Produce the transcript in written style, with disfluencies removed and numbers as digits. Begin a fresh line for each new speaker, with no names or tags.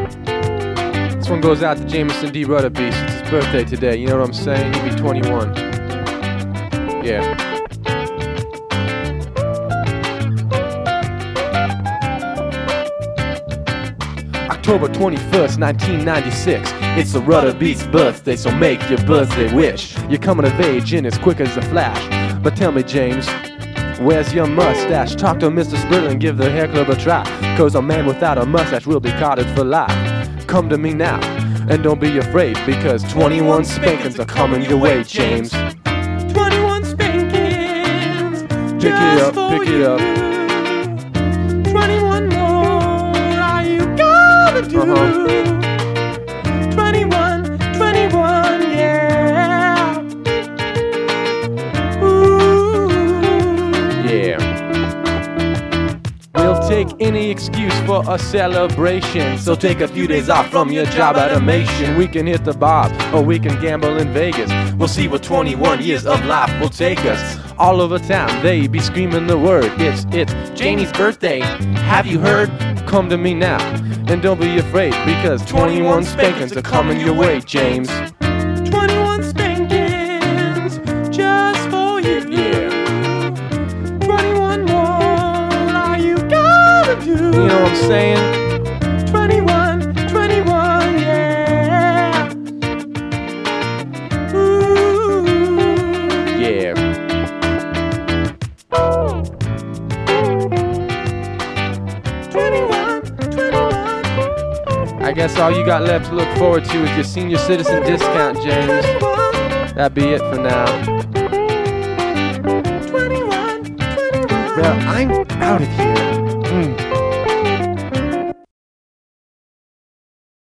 This one goes out to Jameson D. Rudderbeast. It's his birthday today, you know what I'm saying? He'll be 21. Yeah. October 21st, 1996. It's the Rudderbeast's birthday, so make your birthday wish. You're coming of age in as quick as a flash. But tell me, James, where's your mustache? Talk to Mr. Spritlin, give the hair club a try. Cause a man without a mustache will be carded for life. Come to me now, and don't be afraid, because 21 spankings are coming your way, James.
21 spankings.
Pick it up, pick it up.
21 more. Are you gonna do? 21, 21, yeah. Ooh.
Yeah. We'll take any excuse for a celebration. So take a few days off from your job automation. We can hit the bar, or we can gamble in Vegas. We'll see what 21 years of life will take us. All over town, they be screaming the word. It's Janie's birthday. Have you heard? Come to me now, and don't be afraid, because 21 spankings are coming your way, James.
21 spankings just for you.
Yeah.
21 more. Are you gonna do?
You know what I'm saying?
21, 21, yeah. Ooh.
Yeah.
21, 21.
I guess all you got left to look forward to is your senior citizen discount, James.
21,
That'd be it for now.
21, 21.
Well, I'm out of here.